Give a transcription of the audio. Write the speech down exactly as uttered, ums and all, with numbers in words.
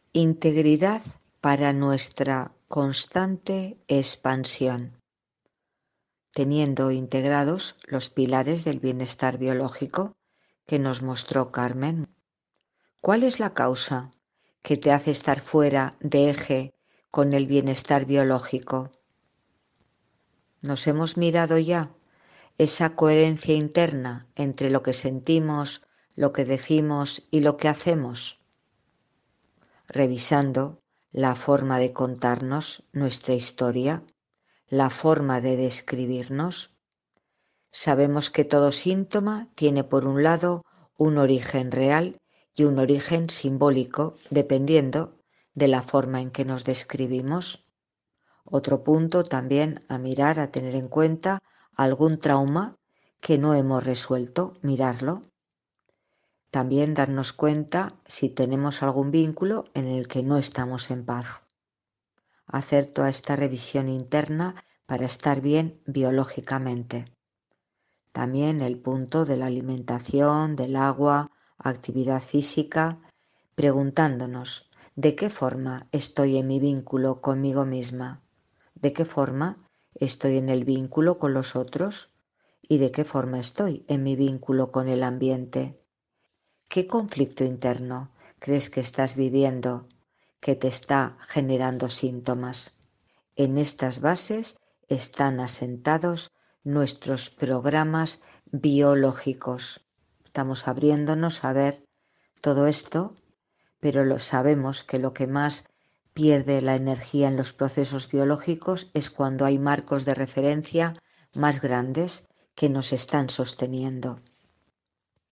Integridad para nuestra constante expansión, teniendo integrados los pilares del bienestar biológico que nos mostró Carmen. ¿Cuál es la causa que te hace estar fuera de eje con el bienestar biológico? ¿Nos hemos mirado ya esa coherencia interna entre lo que sentimos, lo que decimos y lo que hacemos? Revisando la forma de contarnos nuestra historia, la forma de describirnos. Sabemos que todo síntoma tiene por un lado un origen real y un origen simbólico, dependiendo de la forma en que nos describimos. Otro punto también a mirar, a tener en cuenta, algún trauma que no hemos resuelto, mirarlo. También darnos cuenta si tenemos algún vínculo en el que no estamos en paz. Hacer toda esta revisión interna para estar bien biológicamente. También el punto de la alimentación, del agua, actividad física, preguntándonos de qué forma estoy en mi vínculo conmigo misma, de qué forma estoy en el vínculo con los otros y de qué forma estoy en mi vínculo con el ambiente. ¿Qué conflicto interno crees que estás viviendo que te está generando síntomas? En estas bases están asentados nuestros programas biológicos. Estamos abriéndonos a ver todo esto, pero lo sabemos que lo que más pierde la energía en los procesos biológicos es cuando hay marcos de referencia más grandes que nos están sosteniendo.